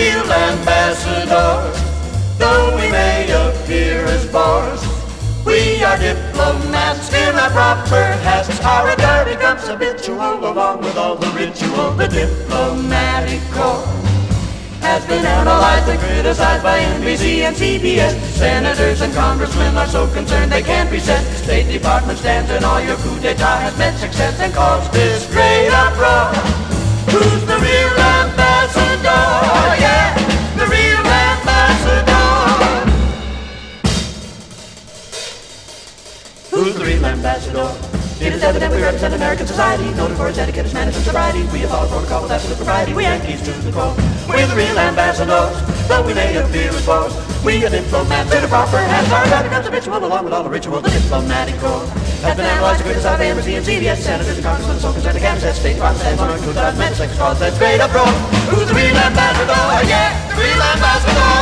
real ambassadors. Though we may appear as bores, we are diplomats in our proper hats. Our regard becomes habitual along with all the ritual. The diplomatic corps has been analyzed and criticized by NBC and CBS. Senators and congressmen are so concerned they can't be set. State Department stands and all your coup d'etat has met success and caused this great uproar. Who's the real ambassador? Oh yeah, the real ambassador. Who's the real ambassador? It is evident we represent American society, noted for its etiquette, its manners, and sobriety. We have followed protocol with absolute propriety. We Yankees to the core. We're the real ambassadors, though we may appear as foes. We are diplomats in a proper hats. Our God becomes habitual along with all the ritual. The diplomatic corps has been analyzed and criticized by NBC and CBS. Senators and congressmen so concerned they can't set. State Department stands on our coup d'etat has met success. Cause that's great uproar. Who's the real ambassador?